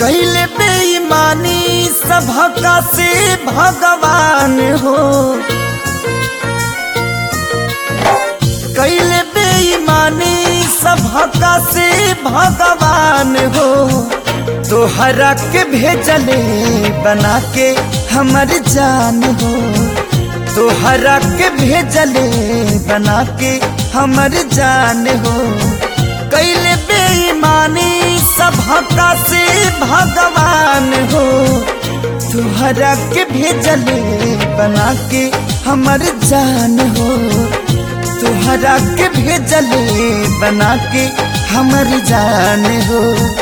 कैले बेईमानी सभका से भगवान हो, कैले बेईमानी सभका से भगवान हो। तोहरा के भेजले बना के हमर जान हो, तोहरा के भेजले बना के हमर जान हो। कैले बेईमानी सभका से भगवान हो, तोहरा के भेजले बना के हमर जान हो, तोहरा के भेजले बना के हमर जान हो।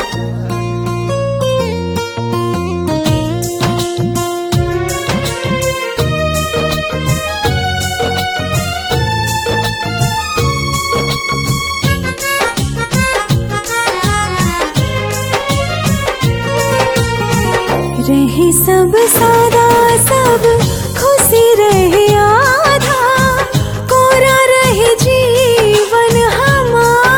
रहे सब सादा सब खुशी रहे आधा, कोरा रहे जीवन हमार।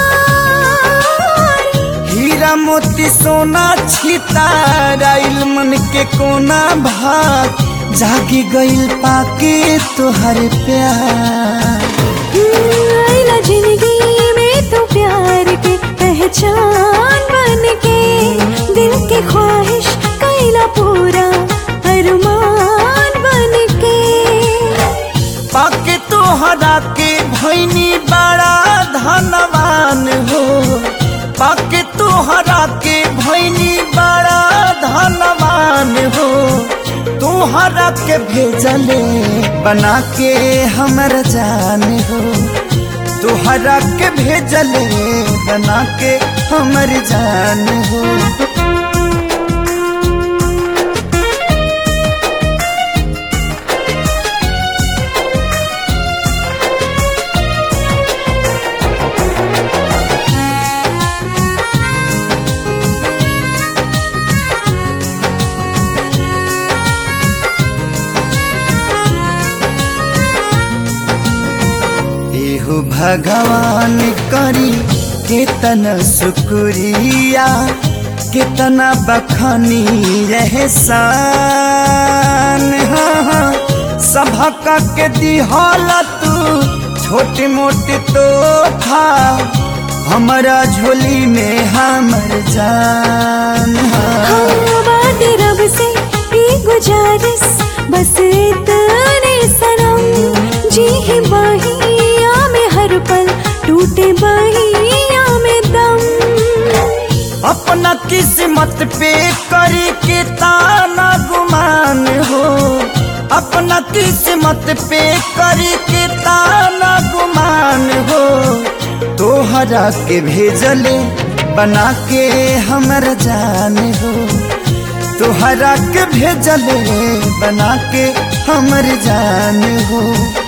हीरा मोती सोना छिताराइल मन के कोना भाग, जागी गइल पाके तोहर प्यार। आइला जिंदगी में तो प्यार के पहचान बन के, दिल की ख्वाहिश कैला पूरा अरमान बन के। पाके तोहरा के भैनी बड़ा धनवान हो, पाके तोहरा के भैनी बड़ा धनवान हो। तोहरा के भेजले बना के हमर जान हो, तोहरा के भेजले बना के हमर जान हो। भगवान करी केतना शुक्रिया, केतना बखानी रहसान। सभका के दिहला तू छोटी मोटी तोहफा, हमारा झोली में हमर जान। बाटे रब से गुजारिश बस इतने सनम, जी ही बहिया में हर पल टूटे बहिया में दम। अपना किस्मत पे करी के ताना गुमान हो, अपना किस्मत पे करी के ताना गुमान हो। तोहरा के भेजले बना के हमर जान हो, तोहरा के भेजले बना के हमर जान हो।